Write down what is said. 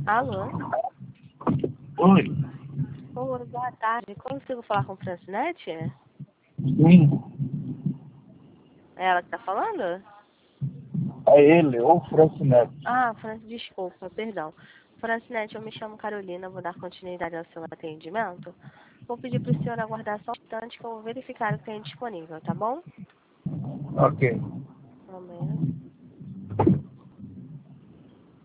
Alô? Oi. Oi, boa tarde. Consigo falar com o Francinete? É Sim, ela que tá falando? é ele, o Francinete. Desculpa, perdão. Francinete, eu me chamo Carolina, vou dar continuidade ao seu atendimento. Vou pedir para o senhor aguardar só um instante que eu vou verificar o que tem disponível, tá bom? Ok. Um momento.